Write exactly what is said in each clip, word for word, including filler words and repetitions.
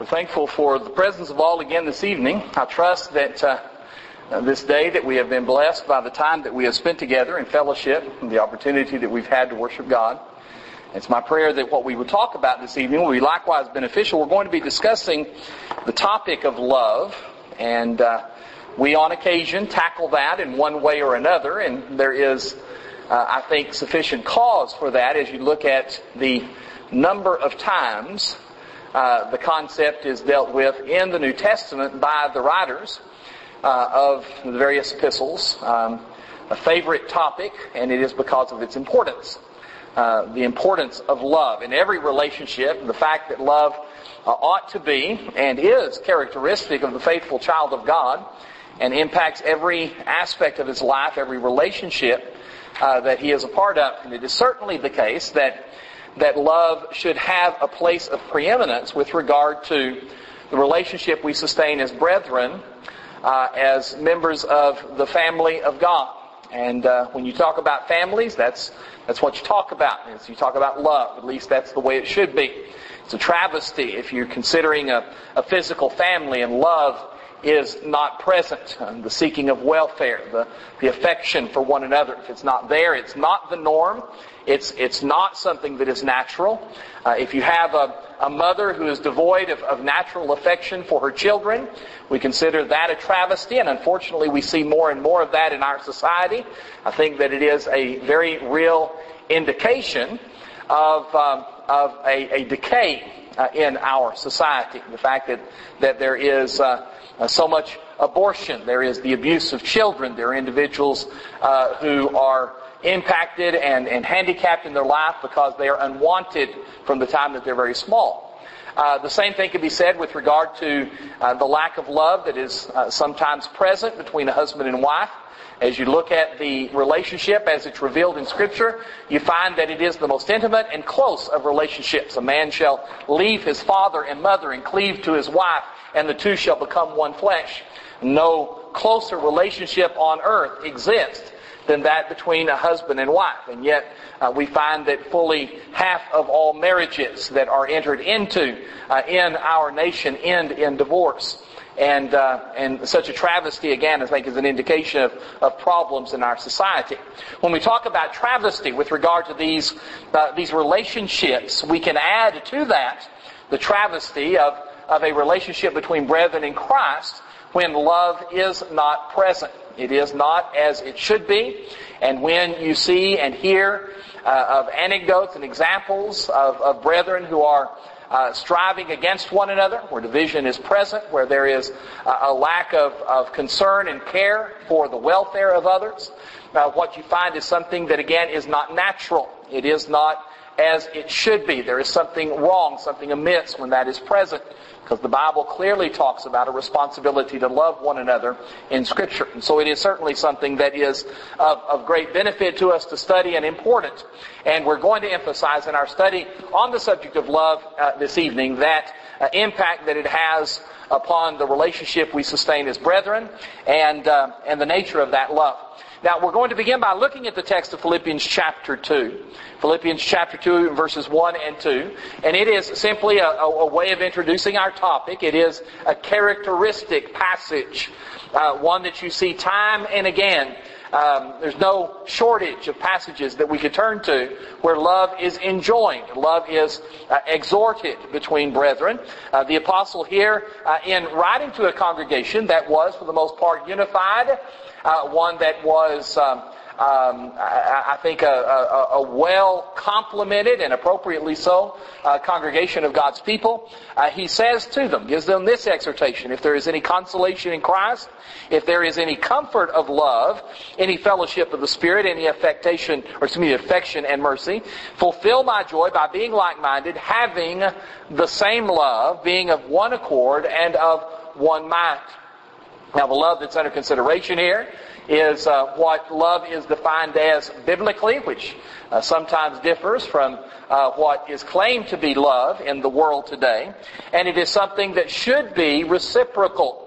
We're thankful for the presence of all again this evening. I trust that uh, this day that we have been blessed by the time that we have spent together in fellowship and the opportunity that we've had to worship God. It's my prayer that what we would talk about this evening will be likewise beneficial. We're going to be discussing the topic of love, and uh, we on occasion tackle that in one way or another, and there is, uh, I think, sufficient cause for that as you look at the number of times Uh, the concept is dealt with in the New Testament by the writers uh, of the various epistles. Um, a favorite topic, and it is because of its importance. Uh, the importance of love in every relationship, the fact that love uh, ought to be and is characteristic of the faithful child of God and impacts every aspect of his life, every relationship uh, that he is a part of. And it is certainly the case that that love should have a place of preeminence with regard to the relationship we sustain as brethren, uh, as members of the family of God. And uh, when you talk about families, that's that's what you talk about. As you talk about love, at least that's the way it should be. It's a travesty if you're considering a, a physical family and love is not present. Um, the seeking of welfare, the, the affection for one another. If it's not there, it's not the norm. It's it's not something that is natural. Uh, if you have a, a mother who is devoid of, of natural affection for her children, we consider that a travesty, and unfortunately we see more and more of that in our society. I think that it is a very real indication of, um, of a, a decay uh, in our society. The fact that, that there is uh, uh, so much abortion, there is the abuse of children, there are individuals uh, who are impacted and, and handicapped in their life because they are unwanted from the time that they're very small. Uh, the same thing can be said with regard to uh, the lack of love that is uh, sometimes present between a husband and wife. As you look at the relationship as it's revealed in Scripture, you find that it is the most intimate and close of relationships. A man shall leave his father and mother and cleave to his wife, and the two shall become one flesh. No closer relationship on earth exists than that between a husband and wife. And yet uh, we find that fully half of all marriages that are entered into uh, in our nation end in divorce. And uh, and such a travesty, again, I think is an indication of, of problems in our society. When we talk about travesty with regard to these uh, these relationships, we can add to that the travesty of, of a relationship between brethren in Christ when love is not present. It is not as it should be. And when you see and hear uh, of anecdotes and examples of, of brethren who are uh, striving against one another, where division is present, where there is uh, a lack of, of concern and care for the welfare of others, uh, what you find is something that, again, is not natural. It is not as it should be. There is something wrong, something amiss when that is present. Because the Bible clearly talks about a responsibility to love one another in Scripture. And so it is certainly something that is of, of great benefit to us to study and important. And we're going to emphasize in our study on the subject of love uh, this evening that uh, impact that it has upon the relationship we sustain as brethren and, uh, and the nature of that love. Now, we're going to begin by looking at the text of Philippians chapter two. Philippians chapter two, verses one and two. And it is simply a, a way of introducing our topic. It is a characteristic passage, uh, one that you see time and again. Um, there's no shortage of passages that we could turn to where love is enjoined. Love is uh, exhorted between brethren. Uh, the apostle here, uh, in writing to a congregation that was, for the most part, unified, uh, one that was, um, um, I, I think, a, a, a well-complemented and appropriately so uh, congregation of God's people, uh, he says to them, gives them this exhortation: if there is any consolation in Christ, if there is any comfort of love, any fellowship of the Spirit, any affectation, or excuse me, affection and mercy, fulfill my joy by being like-minded, having the same love, being of one accord and of one mind. Now, the love that's under consideration here is uh, what love is defined as biblically, which uh, sometimes differs from uh, what is claimed to be love in the world today. And it is something that should be reciprocal.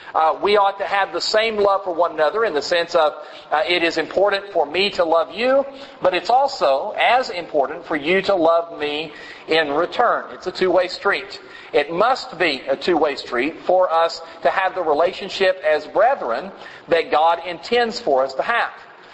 Uh, we ought to have the same love for one another in the sense of uh, it is important for me to love you, but it's also as important for you to love me in return. It's a two-way street. It must be a two-way street for us to have the relationship as brethren that God intends for us to have.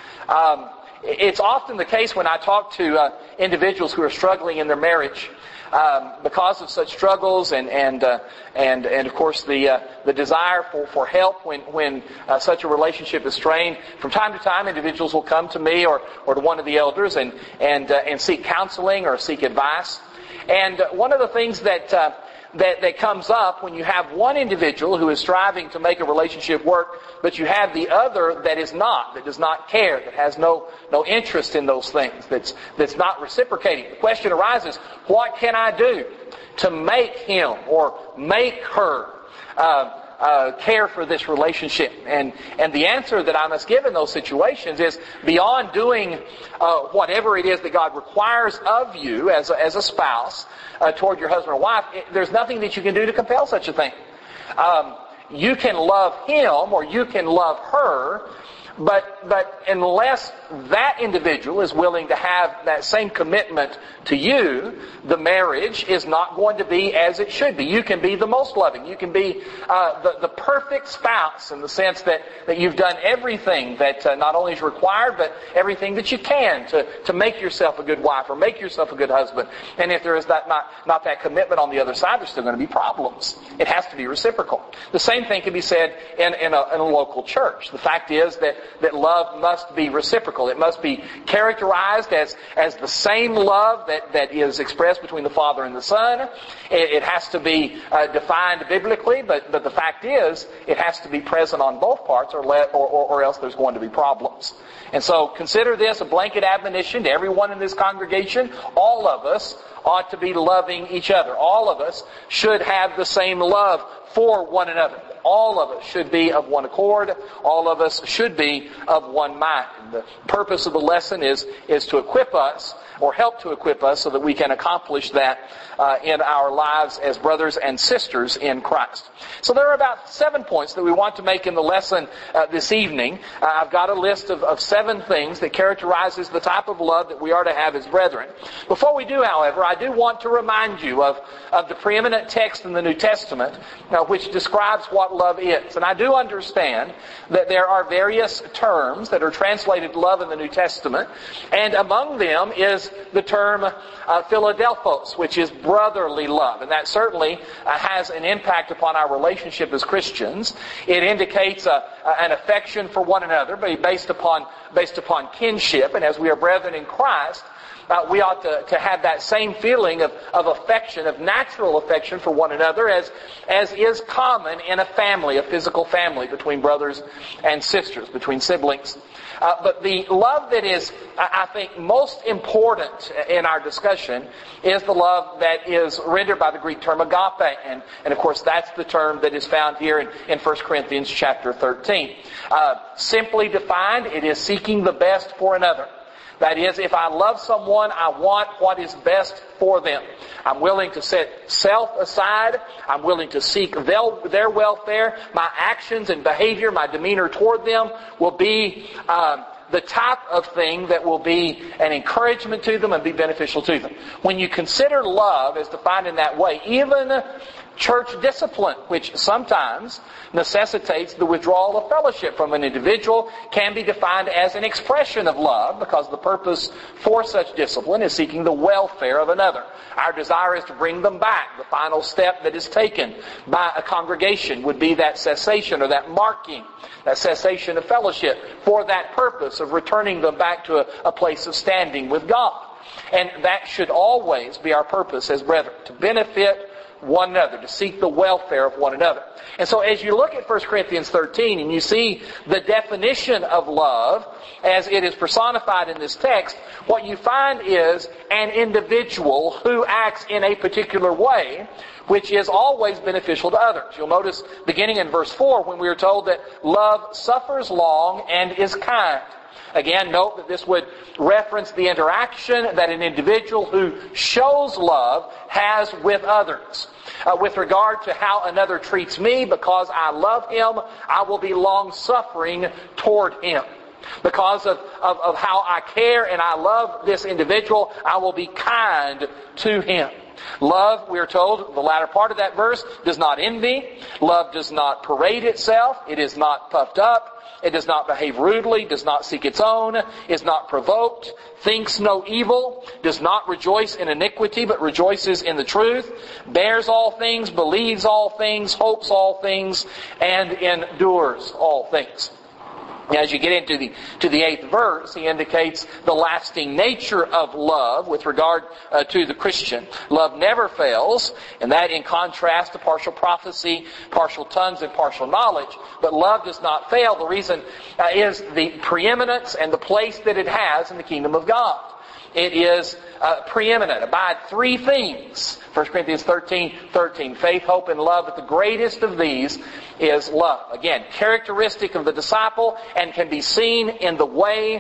Um, it's often the case when I talk to uh, individuals who are struggling in their marriage, Um, because of such struggles and and uh, and and of course the uh, the desire for, for help when when uh, such a relationship is strained. From time to time, individuals will come to me or or to one of the elders and and uh, and seek counseling or seek advice. And uh, one of the things that uh, that that comes up when you have one individual who is striving to make a relationship work, but you have the other that is not, that does not care, that has no no interest in those things, that's that's not reciprocating. The question arises: what can I do to make him or make her uh, uh, care for this relationship? And and the answer that I must give in those situations is, beyond doing uh, whatever it is that God requires of you as a, as a spouse uh, toward your husband or wife, it, there's nothing that you can do to compel such a thing. Um, you can love him or you can love her, but but unless that individual is willing to have that same commitment to you, the marriage is not going to be as it should be. You can be the most loving. You can be uh, the, the perfect spouse in the sense that, that you've done everything that uh, not only is required, but everything that you can to, to make yourself a good wife or make yourself a good husband. And if there is that not, not that commitment on the other side, there's still going to be problems. It has to be reciprocal. The same thing can be said in, in, a, in a local church. The fact is that, that love must be reciprocal. It must be characterized as, as the same love that, that is expressed between the Father and the Son. It, it has to be uh, defined biblically, but, but the fact is, it has to be present on both parts, or, let, or, or, or else there's going to be problems. And so consider this a blanket admonition to everyone in this congregation. All of us ought to be loving each other. All of us should have the same love for one another. All of us should be of one accord. All of us should be of one mind. And the purpose of the lesson is, is to equip us, or help to equip us, so that we can accomplish that uh, in our lives as brothers and sisters in Christ. So there are about seven points that we want to make in the lesson uh, this evening. Uh, I've got a list of, of seven things that characterizes the type of love that we are to have as brethren. Before we do, however, I do want to remind you of, of the preeminent text in the New Testament uh, which describes what love is. And I do understand that there are various terms that are translated love in the New Testament, and among them is the term uh, Philadelphos, which is brotherly love. And that certainly uh, has an impact upon our relationship as Christians. It indicates a, a, an affection for one another, but based upon, based upon kinship. And as we are brethren in Christ, Uh, we ought to, to have that same feeling of, of affection, of natural affection for one another, as, as is common in a family, a physical family, between brothers and sisters, between siblings. Uh, but the love that is, I think, most important in our discussion is the love that is rendered by the Greek term agape. And, and of course, that's the term that is found here in, in First Corinthians chapter thirteen. Uh, simply defined, it is seeking the best for another. That is, if I love someone, I want what is best for them. I'm willing to set self aside. I'm willing to seek their welfare. My actions and behavior, my demeanor toward them will be um, the type of thing that will be an encouragement to them and be beneficial to them. When you consider love as defined in that way, even church discipline, which sometimes necessitates the withdrawal of fellowship from an individual, can be defined as an expression of love, because the purpose for such discipline is seeking the welfare of another. Our desire is to bring them back. The final step that is taken by a congregation would be that cessation, or that marking, that cessation of fellowship, for that purpose of returning them back to a, a place of standing with God. And that should always be our purpose as brethren, to benefit one another, to seek the welfare of one another. And so as you look at First Corinthians thirteen and you see the definition of love as it is personified in this text, what you find is an individual who acts in a particular way, which is always beneficial to others. You'll notice beginning in verse four when we are told that love suffers long and is kind. Again, note that this would reference the interaction that an individual who shows love has with others. Uh, with regard to how another treats me, because I love him, I will be long-suffering toward him. Because of, of, of how I care and I love this individual, I will be kind to him. Love, we are told, the latter part of that verse, does not envy. Love does not parade itself. It is not puffed up. It does not behave rudely, does not seek its own, is not provoked, thinks no evil, does not rejoice in iniquity, but rejoices in the truth, bears all things, believes all things, hopes all things, and endures all things. As you get into the to the eighth verse, he indicates the lasting nature of love with regard uh, to the Christian. Love never fails, and that in contrast to partial prophecy, partial tongues, and partial knowledge. But love does not fail. The reason uh, is the preeminence and the place that it has in the kingdom of God. It is uh, preeminent. Abide three things. First Corinthians thirteen thirteen. Faith, hope, and love. But the greatest of these is love. Again, characteristic of the disciple and can be seen in the way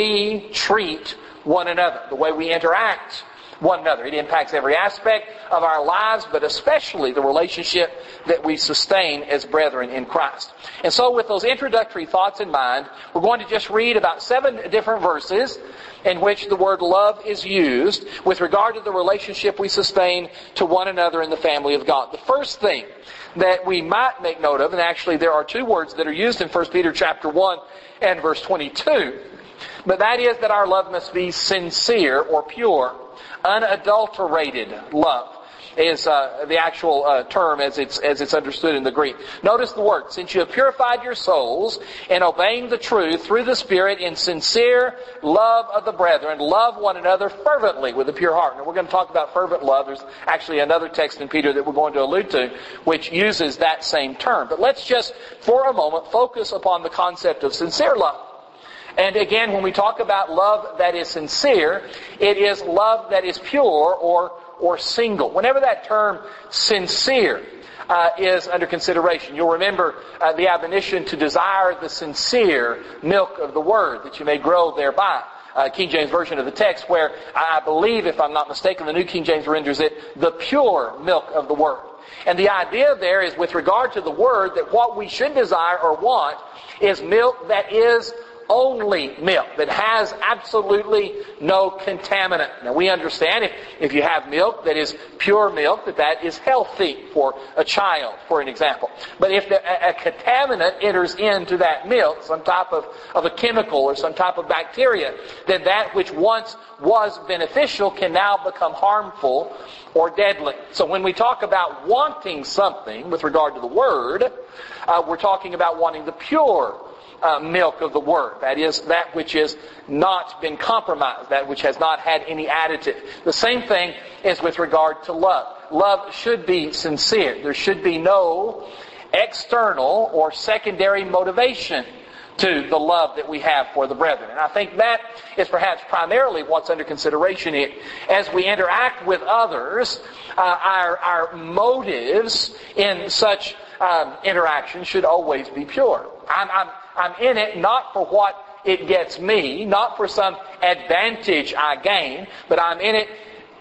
we treat one another. The way we interact one another. It impacts every aspect of our lives, but especially the relationship that we sustain as brethren in Christ. And so with those introductory thoughts in mind, we're going to just read about seven different verses in which the word love is used with regard to the relationship we sustain to one another in the family of God. The first thing that we might make note of, and actually there are two words that are used in First Peter chapter one and verse twenty-two, but that is that our love must be sincere or pure, unadulterated love is uh, the actual uh, term as it's as it's understood in the Greek. Notice the word, since you have purified your souls in obeying the truth through the Spirit in sincere love of the brethren, love one another fervently with a pure heart. Now we're going to talk about fervent love. There's actually another text in Peter that we're going to allude to which uses that same term. But let's just, for a moment, focus upon the concept of sincere love. And again, when we talk about love that is sincere, it is love that is pure or or single. Whenever that term sincere uh, is under consideration, you'll remember uh, the admonition to desire the sincere milk of the Word, that you may grow thereby. Uh, King James Version of the text, where I believe, if I'm not mistaken, the New King James renders it, the pure milk of the Word. And the idea there is with regard to the Word, that what we should desire or want is milk that is only milk, that has absolutely no contaminant. Now we understand if, if you have milk that is pure milk, that that is healthy for a child, for an example. But if the, a, a contaminant enters into that milk, some type of, of a chemical or some type of bacteria, then that which once was beneficial can now become harmful or deadly. So when we talk about wanting something with regard to the Word, uh, we're talking about wanting the pure Uh, milk of the Word. That is, that which has not been compromised, that which has not had any additive. The same thing is with regard to love. Love should be sincere. There should be no external or secondary motivation to the love that we have for the brethren. And I think that is perhaps primarily what's under consideration here. As we interact with others, uh, our, our motives in such um, interaction should always be pure. I'm, I'm I'm in it not for what it gets me, not for some advantage I gain, but I'm in it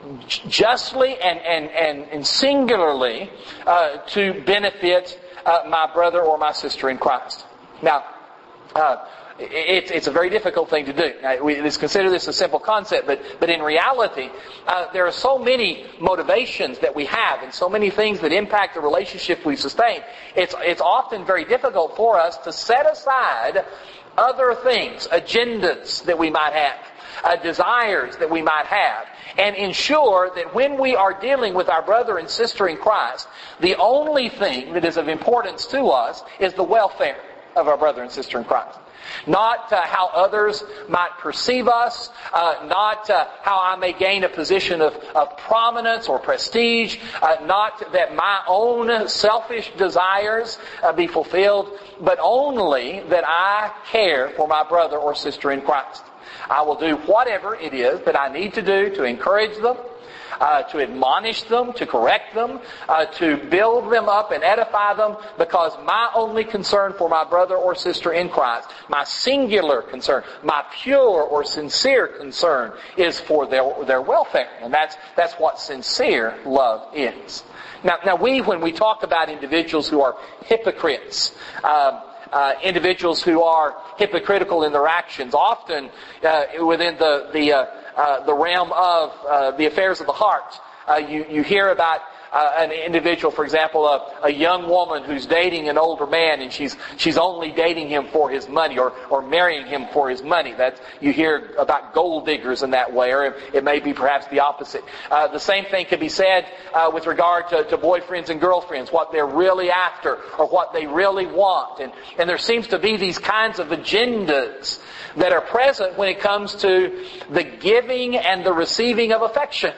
justly and, and, and, and singularly uh, to benefit uh, my brother or my sister in Christ. Now, uh, it, it's a very difficult thing to do. Now, we let's consider this a simple concept, but, but in reality, uh, there are so many motivations that we have and so many things that impact the relationship we sustain. It's, it's often very difficult for us to set aside other things, agendas that we might have, uh, desires that we might have, and ensure that when we are dealing with our brother and sister in Christ, the only thing that is of importance to us is the welfare of our brother and sister in Christ. Not uh, how others might perceive us, uh, not uh, how I may gain a position of, of prominence or prestige, uh, not that my own selfish desires uh, be fulfilled, but only that I care for my brother or sister in Christ. I will do whatever it is that I need to do to encourage them, uh, to admonish them, to correct them, uh, to build them up and edify them, because my only concern for my brother or sister in Christ, my singular concern, my pure or sincere concern is for their, their welfare. And that's, that's what sincere love is. Now, now we, when we talk about individuals who are hypocrites, um, uh, individuals who are hypocritical in their actions, often uh, within the the uh, uh, the realm of uh, the affairs of the heart, uh, you you hear about Uh, an individual, for example, a, a young woman who's dating an older man, and she's she's only dating him for his money, or or marrying him for his money. That's, you hear about gold diggers in that way, or it may be perhaps the opposite. Uh, the same thing could be said uh, with regard to, to boyfriends and girlfriends, what they're really after, or what they really want, and and there seems to be these kinds of agendas that are present when it comes to the giving and the receiving of affection.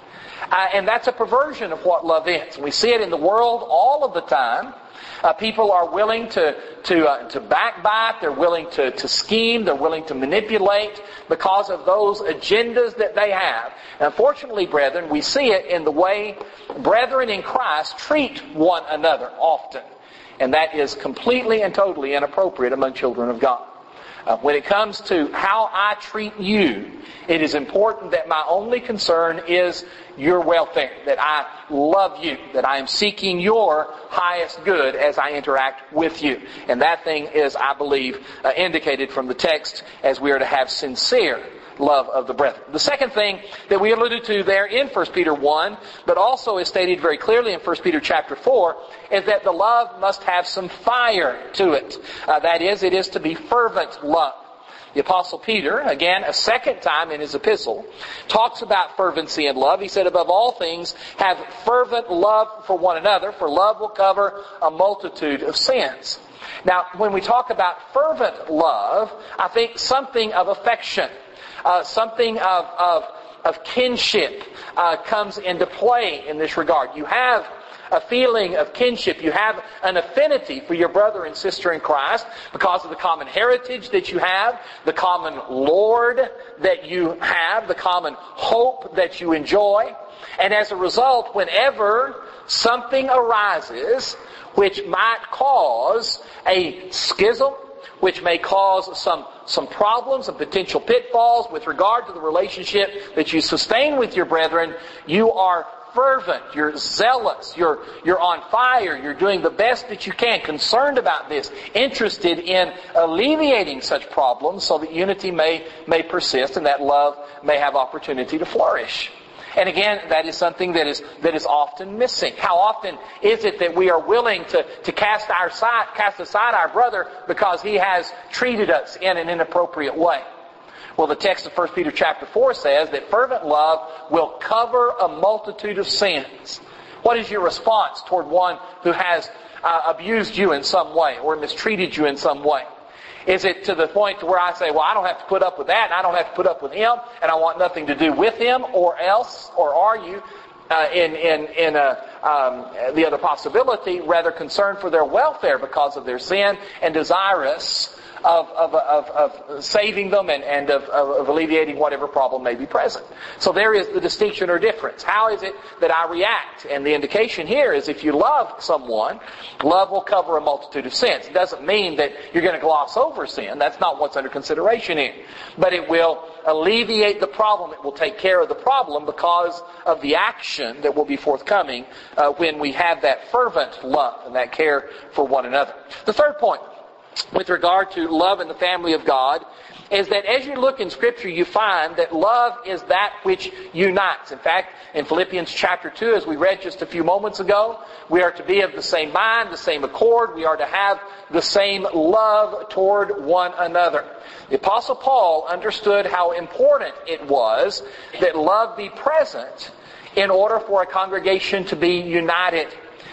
Uh, and that's a perversion of what love is. We see it in the world all of the time. Uh, people are willing to to uh, to backbite. They're willing to, to scheme. They're willing to manipulate because of those agendas that they have. And unfortunately, brethren, we see it in the way brethren in Christ treat one another often. And that is completely and totally inappropriate among children of God. Uh, when it comes to how I treat you, it is important that my only concern is your welfare, that I love you, that I am seeking your highest good as I interact with you. And that thing is, I believe, uh, indicated from the text as we are to have sincere love of the brethren. The second thing that we alluded to there in First Peter one, but also is stated very clearly in First Peter chapter four, is that the love must have some fire to it. Uh, that is, it is to be fervent love. The Apostle Peter, again, a second time in his epistle, talks about fervency and love. He said, above all things, have fervent love for one another, for love will cover a multitude of sins. Now, when we talk about fervent love, I think something of affection, Uh, something of, of, of kinship uh, comes into play in this regard. You have a feeling of kinship. You have an affinity for your brother and sister in Christ because of the common heritage that you have, the common Lord that you have, the common hope that you enjoy. And as a result, whenever something arises which might cause a schism, which may cause some some problems, some potential pitfalls with regard to the relationship that you sustain with your brethren, you are fervent, you're zealous, you're you're on fire, you're doing the best that you can, concerned about this, interested in alleviating such problems so that unity may may persist and that love may have opportunity to flourish. And again, that is something that is that is often missing. How often is it that we are willing to, to cast our side, cast aside our brother because he has treated us in an inappropriate way? Well, the text of First Peter chapter four says that fervent love will cover a multitude of sins. What is your response toward one who has uh, abused you in some way or mistreated you in some way? Is it to the point to where I say, well, I don't have to put up with that, and I don't have to put up with him, and I want nothing to do with him, or else, or are you, uh, in in in a, um, the other possibility, rather concerned for their welfare because of their sin and desirous of of of, of saving them and and of, of alleviating whatever problem may be present? So there is the distinction or difference. How is it that I react? And the indication here is if you love someone, love will cover a multitude of sins. It doesn't mean that you're going to gloss over sin. That's not what's under consideration here. But it will alleviate the problem. It will take care of the problem because of the action that will be forthcoming uh, when we have that fervent love and that care for one another. The third point with regard to love in the family of God is that as you look in Scripture, you find that love is that which unites. In fact, in Philippians chapter two, as we read just a few moments ago, we are to be of the same mind, the same accord. We are to have the same love toward one another. The Apostle Paul understood how important it was that love be present in order for a congregation to be united.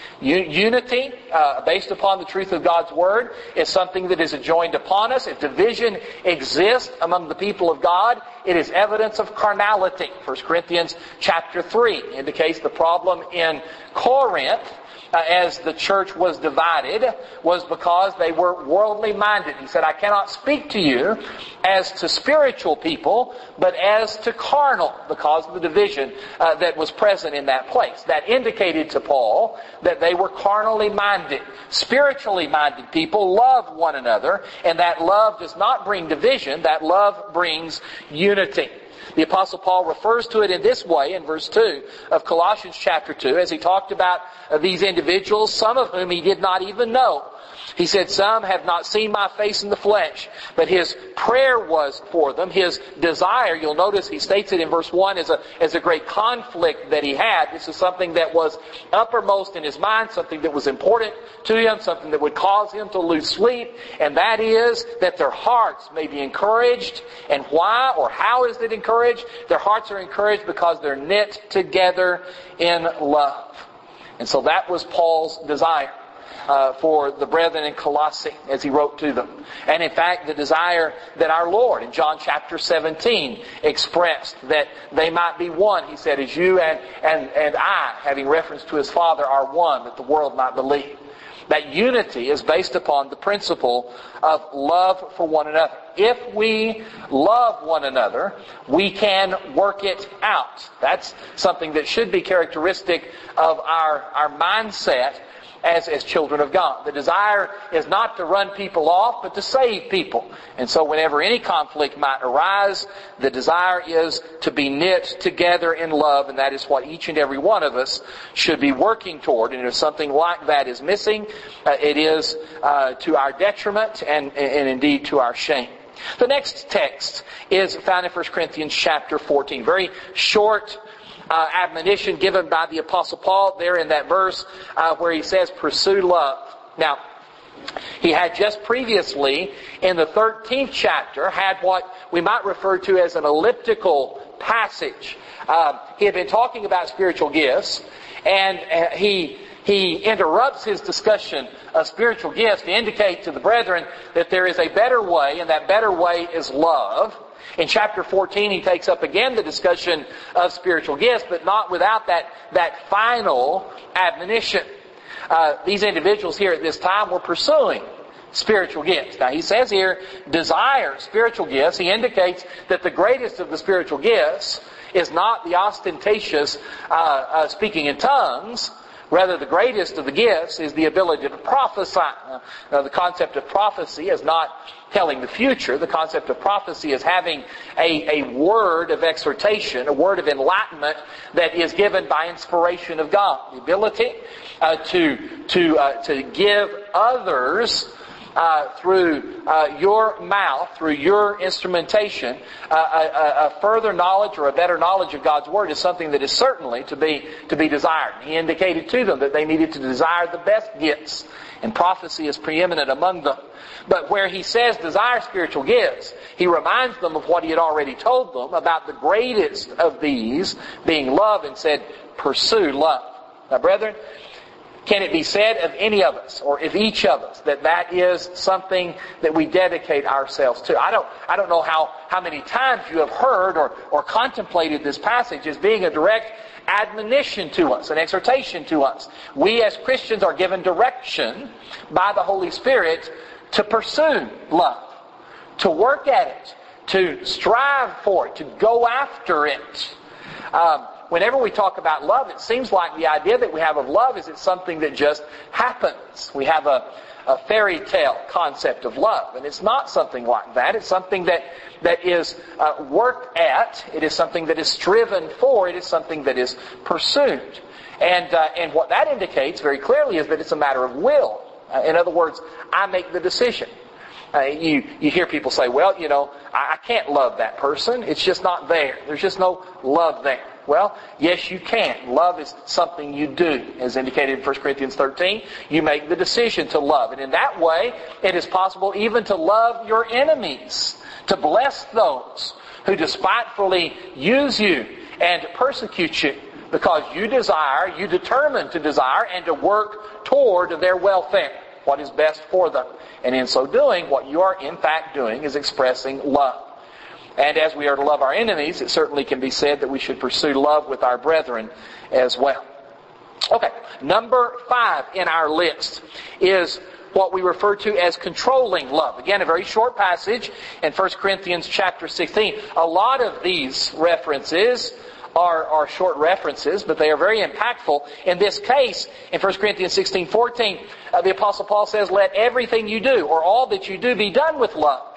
Unity, uh, based upon the truth of God's Word, is something that is enjoined upon us. If division exists among the people of God, it is evidence of carnality. First Corinthians chapter three indicates the problem in Corinth uh, as the church was divided was because they were worldly minded. He said, I cannot speak to you as to spiritual people, but as to carnal, because of the division uh, that was present in that place. That indicated to Paul that they were carnally minded. Spiritually minded people love one another, and that love does not bring division. That love brings unity. The Apostle Paul refers to it in this way in verse two of Colossians chapter two, as he talked about uh, these individuals, some of whom he did not even know. He said, some have not seen my face in the flesh, but his prayer was for them. His desire, you'll notice he states it in verse one as a, as a great conflict that he had. This is something that was uppermost in his mind, something that was important to him, something that would cause him to lose sleep, and that is that their hearts may be encouraged. And why or how is it encouraged? Their hearts are encouraged because they're knit together in love. And so that was Paul's desire. Uh, for the brethren in Colossae as he wrote to them. And in fact, the desire that our Lord in John chapter seventeen expressed, that they might be one. He said, as you and, and, and I, having reference to his Father, are one, that the world might believe. That unity is based upon the principle of love for one another. If we love one another, we can work it out. That's something that should be characteristic of our, our mindset As, as children of God. The desire is not to run people off, but to save people. And so whenever any conflict might arise, the desire is to be knit together in love, and that is what each and every one of us should be working toward. And if something like that is missing, uh, it is uh, to our detriment and, and indeed to our shame. The next text is found in First Corinthians chapter fourteen. Very short Uh, admonition given by the Apostle Paul there in that verse uh, where he says, pursue love. Now, he had just previously in the thirteenth chapter had what we might refer to as an elliptical passage. Uh, he had been talking about spiritual gifts, and uh, he he interrupts his discussion of spiritual gifts to indicate to the brethren that there is a better way, and that better way is love. In chapter fourteen, he takes up again the discussion of spiritual gifts, but not without that, that final admonition. Uh, these individuals here at this time were pursuing spiritual gifts. Now, he says here, desire spiritual gifts. He indicates that the greatest of the spiritual gifts is not the ostentatious uh, uh, speaking in tongues. Rather, the greatest of the gifts is the ability to prophesy. Now, now, the concept of prophecy is not telling the future. The concept of prophecy is having a, a word of exhortation, a word of enlightenment that is given by inspiration of God. The ability uh, to to uh, to give others Uh, through uh, your mouth, through your instrumentation, uh, a, a further knowledge or a better knowledge of God's Word is something that is certainly to be to be desired. He indicated to them that they needed to desire the best gifts, and prophecy is preeminent among them. But where he says desire spiritual gifts, he reminds them of what he had already told them about the greatest of these being love, and said, pursue love. Now, brethren, can it be said of any of us, or of each of us, that that is something that we dedicate ourselves to? I don't, I don't know how, how many times you have heard or, or contemplated this passage as being a direct admonition to us, an exhortation to us. We as Christians are given direction by the Holy Spirit to pursue love, to work at it, to strive for it, to go after it. Um, Whenever we talk about love, it seems like the idea that we have of love is it's something that just happens. We have a, a fairy tale concept of love, and it's not something like that. It's something that that is uh, worked at. It is something that is striven for. It is something that is pursued. And uh, and what that indicates very clearly is that it's a matter of will. Uh, in other words, I make the decision. Uh, you you hear people say, well, you know, I, I can't love that person. It's just not there. There's just no love there. Well, yes, you can. Love is something you do. As indicated in First Corinthians thirteen, you make the decision to love. And in that way, it is possible even to love your enemies, to bless those who despitefully use you and persecute you, because you desire, you determine to desire and to work toward their welfare, what is best for them. And in so doing, what you are in fact doing is expressing love. And as we are to love our enemies, it certainly can be said that we should pursue love with our brethren as well. Okay, number five in our list is what we refer to as controlling love. Again, a very short passage in First Corinthians chapter sixteen. A lot of these references are, are short references, but they are very impactful. In this case, in First Corinthians sixteen fourteen, uh, the Apostle Paul says, "Let everything you do, or all that you do, be done with love."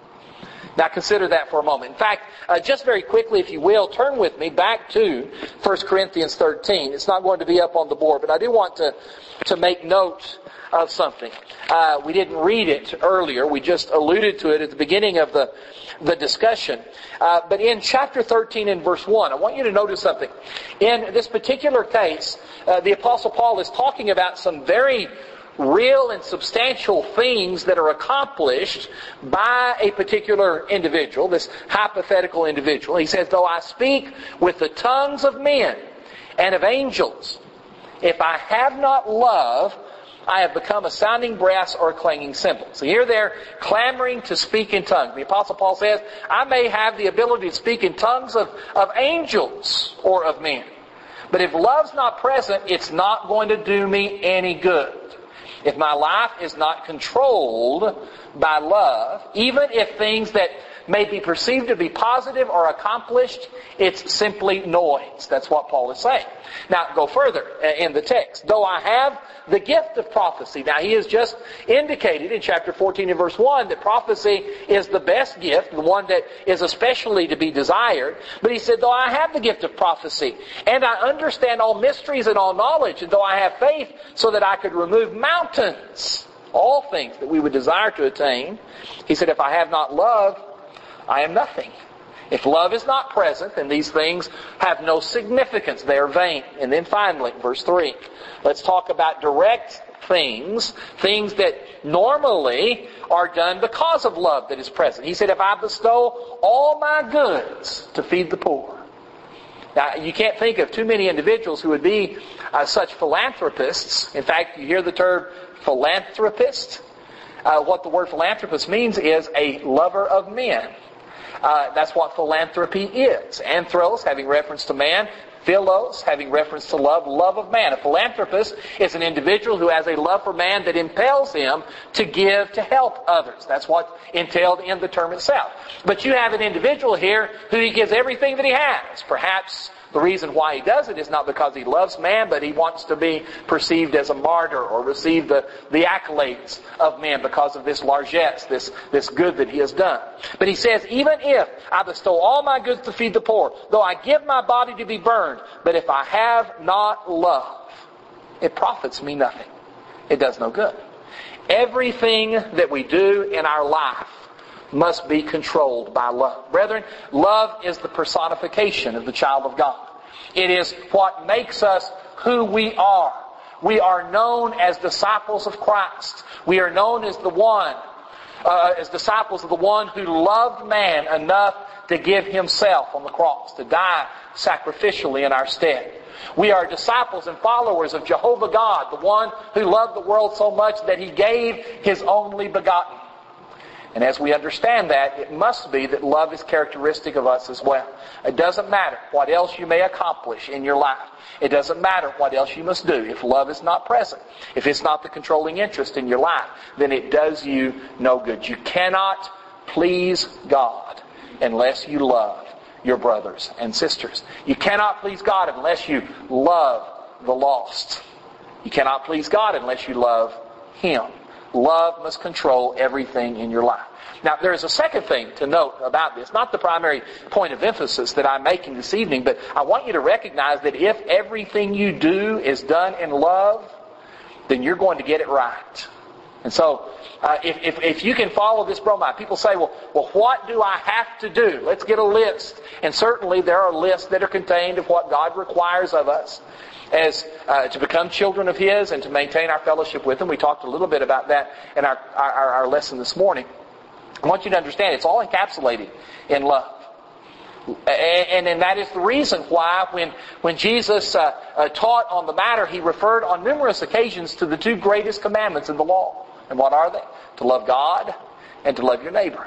Now consider that for a moment. In fact, uh, just very quickly, if you will, turn with me back to First Corinthians thirteen. It's not going to be up on the board, but I do want to, to make note of something. Uh, we didn't read it earlier. We just alluded to it at the beginning of the, the discussion. Uh, but in chapter thirteen and verse one, I want you to notice something. In this particular case, uh, the Apostle Paul is talking about some very real and substantial things that are accomplished by a particular individual, this hypothetical individual. He says, "Though I speak with the tongues of men and of angels, if I have not love, I have become a sounding brass or a clanging cymbal." So here they're clamoring to speak in tongues. The Apostle Paul says, "I may have the ability to speak in tongues of, of angels or of men. But if love's not present, it's not going to do me any good. If my life is not controlled by love, even if things that may be perceived to be positive or accomplished, it's simply noise." That's what Paul is saying. Now, go further in the text. "Though I have the gift of prophecy." Now, he has just indicated in chapter fourteen and verse one that prophecy is the best gift, the one that is especially to be desired. But he said, "Though I have the gift of prophecy, and I understand all mysteries and all knowledge, and though I have faith so that I could remove mountains," all things that we would desire to attain, he said, "if I have not love, I am nothing." If love is not present, then these things have no significance. They are vain. And then finally, verse three, let's talk about direct things, things that normally are done because of love that is present. He said, "If I bestow all my goods to feed the poor." Now, you can't think of too many individuals who would be uh, such philanthropists. In fact, you hear the term philanthropist. Uh, what the word philanthropist means is a lover of men. Uh, that's what philanthropy is. Anthros, having reference to man. Philos, having reference to love, love of man. A philanthropist is an individual who has a love for man that impels him to give, to help others. That's what's entailed in the term itself. But you have an individual here who he gives everything that he has. Perhaps the reason why he does it is not because he loves man, but he wants to be perceived as a martyr or receive the, the accolades of men because of this largesse, this, this good that he has done. But he says, "Even if I bestow all my goods to feed the poor, though I give my body to be burned, but if I have not love, it profits me nothing." It does no good. Everything that we do in our life must be controlled by love. Brethren, love is the personification of the child of God. It is what makes us who we are. We are known as disciples of Christ. We are known as the one, uh, as disciples of the one who loved man enough to give himself on the cross, to die sacrificially in our stead. We are disciples and followers of Jehovah God, the one who loved the world so much that he gave his only begotten. And as we understand that, it must be that love is characteristic of us as well. It doesn't matter what else you may accomplish in your life. It doesn't matter what else you must do. If love is not present, if it's not the controlling interest in your life, then it does you no good. You cannot please God unless you love your brothers and sisters. You cannot please God unless you love the lost. You cannot please God unless you love Him. Love must control everything in your life. Now, there is a second thing to note about this. Not the primary point of emphasis that I'm making this evening, but I want you to recognize that if everything you do is done in love, then you're going to get it right. And so, uh, if, if, if you can follow this bromide, people say, well, well, what do I have to do? Let's get a list. And certainly there are lists that are contained of what God requires of us as uh, to become children of His and to maintain our fellowship with Him. We talked a little bit about that in our, our, our lesson this morning. I want you to understand it's all encapsulated in love. And, and that is the reason why when, when Jesus uh, uh, taught on the matter, He referred on numerous occasions to the two greatest commandments in the law. And what are they? To love God and to love your neighbor.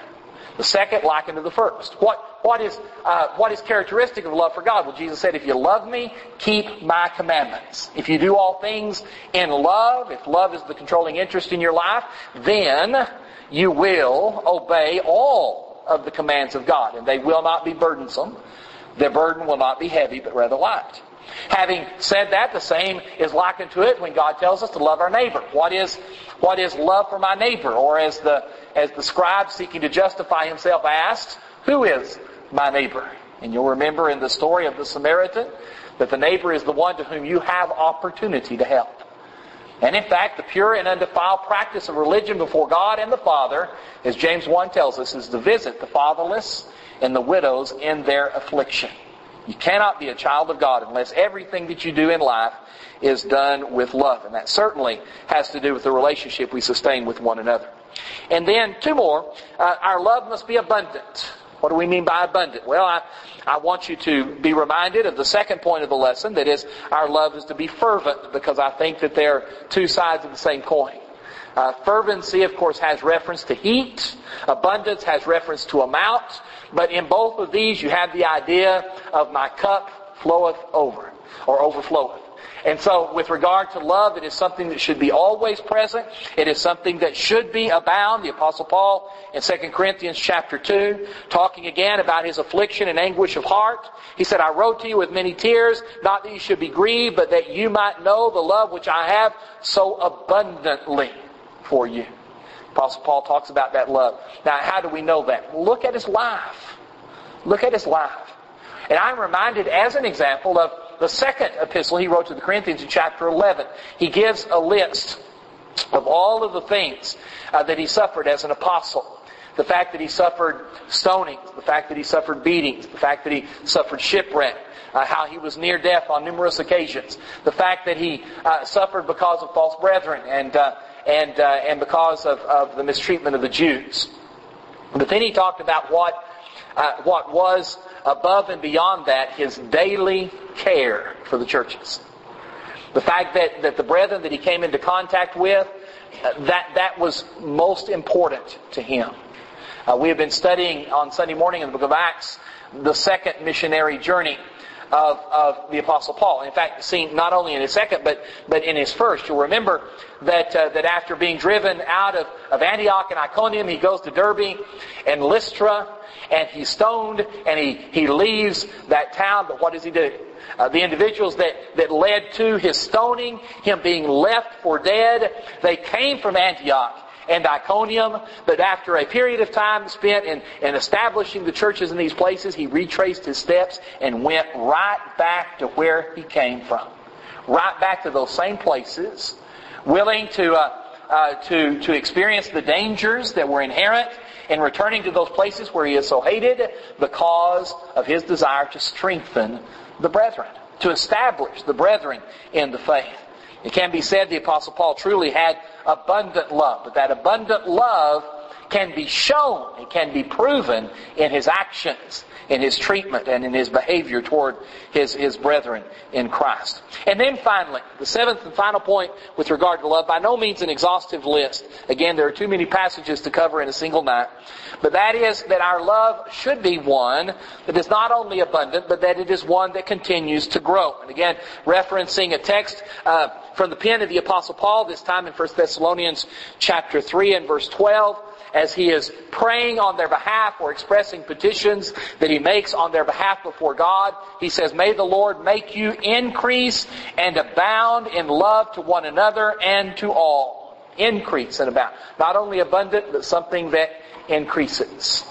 The second likened to the first. What, what, is, uh, what is characteristic of love for God? Well, Jesus said, if you love me, keep my commandments. If you do all things in love, if love is the controlling interest in your life, then you will obey all of the commands of God. And they will not be burdensome. Their burden will not be heavy, but rather light. Having said that, the same is likened to it when God tells us to love our neighbor. What is, what is love for my neighbor? Or as the, as the scribe seeking to justify himself asked, who is my neighbor? And you'll remember in the story of the Samaritan that the neighbor is the one to whom you have opportunity to help. And in fact, the pure and undefiled practice of religion before God and the Father, as James one tells us, is to visit the fatherless and the widows in their affliction. You cannot be a child of God unless everything that you do in life is done with love. And that certainly has to do with the relationship we sustain with one another. And then two more. Uh, our love must be abundant. What do we mean by abundant? Well, I, I want you to be reminded of the second point of the lesson. That is, our love is to be fervent, because I think that they're two sides of the same coin. Uh, fervency, of course, has reference to heat. Abundance has reference to amount. But in both of these, you have the idea of my cup floweth over, or overfloweth. And so, with regard to love, it is something that should be always present. It is something that should be abound. The Apostle Paul in Second Corinthians chapter two, talking again about his affliction and anguish of heart. He said, I wrote to you with many tears, not that you should be grieved, but that you might know the love which I have so abundantly for you. Apostle Paul talks about that love. Now, how do we know that? Look at his life. Look at his life. And I'm reminded as an example of the second epistle he wrote to the Corinthians in chapter eleven. He gives a list of all of the things uh, that he suffered as an apostle. The fact that he suffered stonings, the fact that he suffered beatings, the fact that he suffered shipwreck, uh, how he was near death on numerous occasions, the fact that he uh, suffered because of false brethren and uh, and uh, and because of, of the mistreatment of the Jews. But then he talked about what uh, what was above and beyond that, his daily care for the churches. The fact that, that the brethren that he came into contact with, uh, that that was most important to him. Uh, we have been studying on Sunday morning in the book of Acts the second missionary journey of, of the Apostle Paul. In fact, seen not only in his second, but but in his first. You'll remember that uh, that after being driven out of, of Antioch and Iconium, he goes to Derbe and Lystra, and he's stoned, and he, he leaves that town. But what does he do? Uh, the individuals that, that led to his stoning, him being left for dead, they came from Antioch and Iconium, but after a period of time spent in, in establishing the churches in these places, he retraced his steps and went right back to where he came from. Right back to those same places, willing to uh, uh, to to experience the dangers that were inherent in returning to those places where he is so hated, because of his desire to strengthen the brethren, to establish the brethren in the faith. It can be said the Apostle Paul truly had abundant love, but that abundant love can be shown, it can be proven in his actions, in his treatment, and in his behavior toward his, his brethren in Christ. And then finally, the seventh and final point with regard to love, by no means an exhaustive list. Again, there are too many passages to cover in a single night. But that is that our love should be one that is not only abundant, but that it is one that continues to grow. And again, referencing a text uh, from the pen of the Apostle Paul, this time in First Thessalonians chapter three and verse twelve, as he is praying on their behalf or expressing petitions that he makes on their behalf before God. He says, may the Lord make you increase and abound in love to one another and to all. Increase and abound. Not only abundant, but something that increases.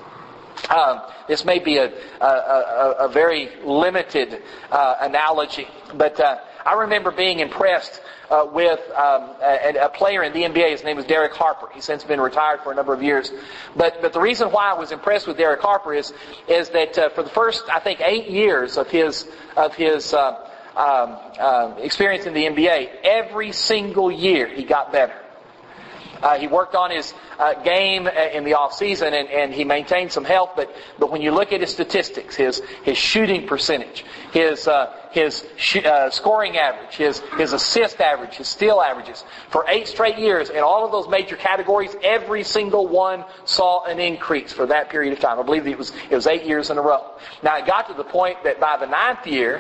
Um, this may be a, a, a, a very limited uh, analogy, but uh, I remember being impressed uh, with um, a, a player in the N B A. His name was Derek Harper. He's since been retired for a number of years. But but the reason why I was impressed with Derek Harper is is that uh, for the first, I think, eight years of his of his uh, um, uh, experience in the N B A, every single year he got better. Uh, he worked on his uh, game in the off season, and, and he maintained some health. But but when you look at his statistics, his his shooting percentage, his uh, his sh- uh, scoring average, his his assist average, his steal averages, for eight straight years in all of those major categories, every single one saw an increase for that period of time. I believe it was it was eight years in a row. Now it got to the point that by the ninth year,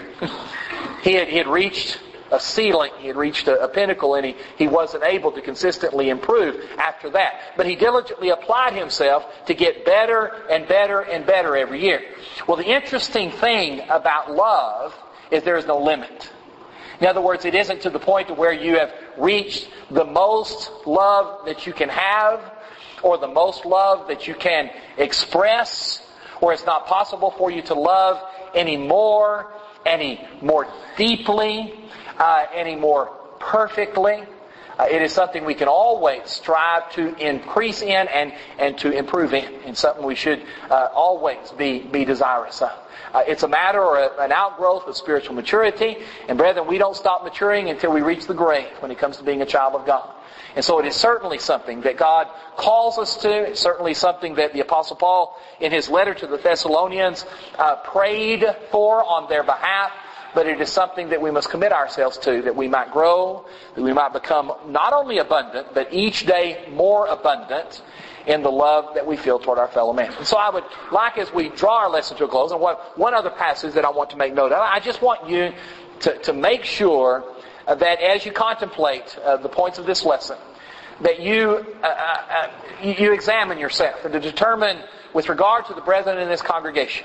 he had he had reached a ceiling. He had reached a, a pinnacle, and he, he wasn't able to consistently improve after that. But he diligently applied himself to get better and better and better every year. Well, the interesting thing about love is there is no limit. In other words, it isn't to the point to where you have reached the most love that you can have, or the most love that you can express, or it's not possible for you to love any more, any more deeply, Uh, any more perfectly. Uh, it is something we can always strive to increase in and, and to improve in. And something we should uh, always be, be desirous of. Uh, it's a matter or a, an outgrowth of spiritual maturity. And brethren, we don't stop maturing until we reach the grave when it comes to being a child of God. And so it is certainly something that God calls us to. It's certainly something that the Apostle Paul, in his letter to the Thessalonians, uh, prayed for on their behalf. But it is something that we must commit ourselves to, that we might grow, that we might become not only abundant, but each day more abundant in the love that we feel toward our fellow man. And so I would like, as we draw our lesson to a close, and what one other passage that I want to make note of, I just want you to, to make sure that as you contemplate uh, the points of this lesson, that you, uh, uh, you examine yourself and to determine, with regard to the brethren in this congregation,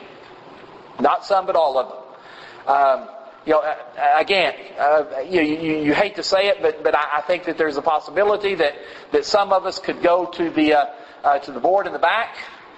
not some but all of them, um, You know, again, uh, you, you, you hate to say it, but but I, I think that there's a possibility that, that some of us could go to the uh, uh, to the board in the back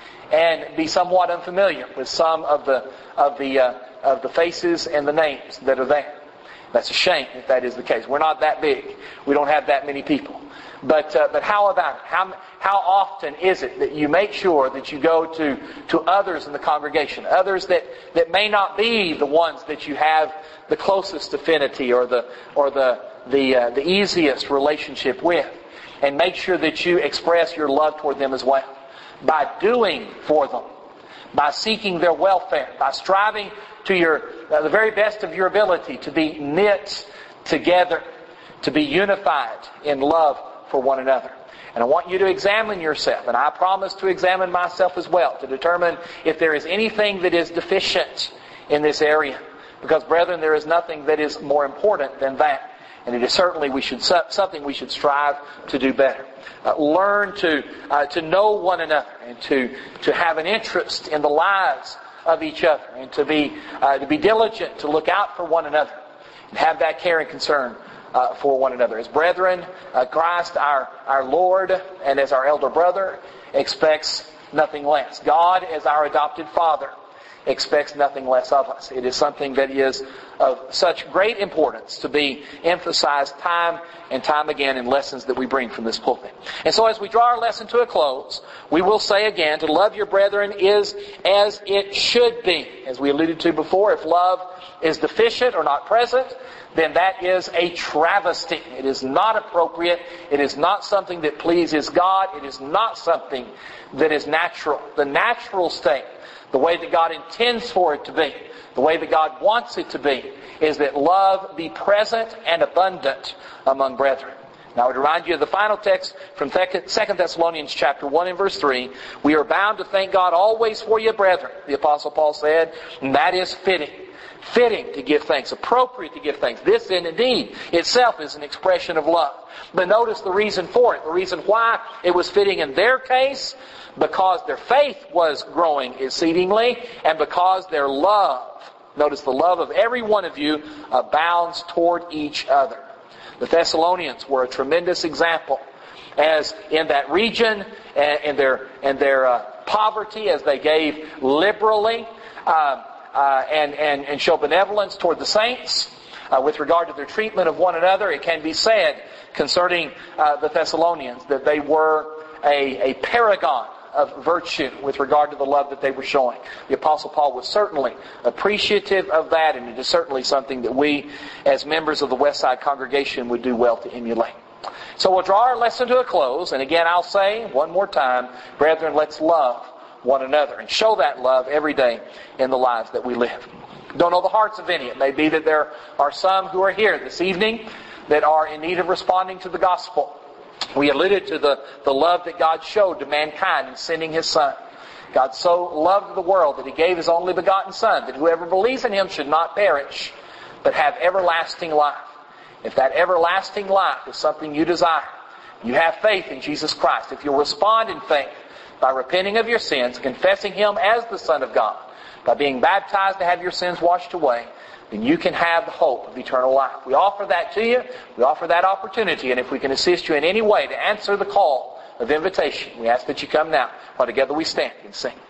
and be somewhat unfamiliar with some of the of the uh, of the faces and the names that are there. That's a shame if that is the case. We're not that big. We don't have that many people. But uh, but how about it? How how often is it that you make sure that you go to to others in the congregation, others that, that may not be the ones that you have the closest affinity or the or the the uh, the easiest relationship with, and make sure that you express your love toward them as well by doing for them, by seeking their welfare, by striving to your uh, the very best of your ability to be knit together, to be unified in love for one another. And I want you to examine yourself, and I promise to examine myself as well, to determine if there is anything that is deficient in this area. Because, brethren, there is nothing that is more important than that. And it is certainly we should something we should strive to do better. Uh, learn to uh, to know one another, and to to have an interest in the lives of each other, and to be uh, to be diligent to look out for one another, and have that care and concern Uh, for one another. As brethren, uh, Christ our, our Lord and as our elder brother expects nothing less. God as our adopted Father expects nothing less of us. It is something that is of such great importance to be emphasized time and time again in lessons that we bring from this pulpit. And so as we draw our lesson to a close, we will say again, to love your brethren is as it should be. As we alluded to before, if love is deficient or not present, then that is a travesty. It is not appropriate. It is not something that pleases God. It is not something that is natural. The natural state, the way that God intends for it to be, the way that God wants it to be, is that love be present and abundant among brethren. Now I would remind you of the final text from Second Thessalonians chapter one and verse three. We are bound to thank God always for you, brethren, the Apostle Paul said, and that is fitting. Fitting to give thanks, appropriate to give thanks. This in indeed itself is an expression of love. But notice the reason for it. The reason why it was fitting in their case, because their faith was growing exceedingly, and because their love, notice the love of every one of you, abounds toward each other. The Thessalonians were a tremendous example, as in that region, and their and their uh, poverty, as they gave liberally. Uh, Uh, and, and, and show benevolence toward the saints. Uh, with regard to their treatment of one another, it can be said concerning uh, the Thessalonians that they were a, a paragon of virtue with regard to the love that they were showing. The Apostle Paul was certainly appreciative of that, and it is certainly something that we, as members of the Westside congregation, would do well to emulate. So we'll draw our lesson to a close. And again, I'll say one more time, brethren, let's love one another and show that love every day in the lives that we live. Don't know the hearts of any. It may be that there are some who are here this evening that are in need of responding to the gospel. We alluded to the, the love that God showed to mankind in sending His Son. God so loved the world that He gave His only begotten Son, that whoever believes in Him should not perish, but have everlasting life. If that everlasting life is something you desire, you have faith in Jesus Christ. If you'll respond in faith by repenting of your sins, confessing Him as the Son of God, by being baptized to have your sins washed away, then you can have the hope of eternal life. We offer that to you. We offer that opportunity. And if we can assist you in any way to answer the call of invitation, we ask that you come now while together we stand and sing.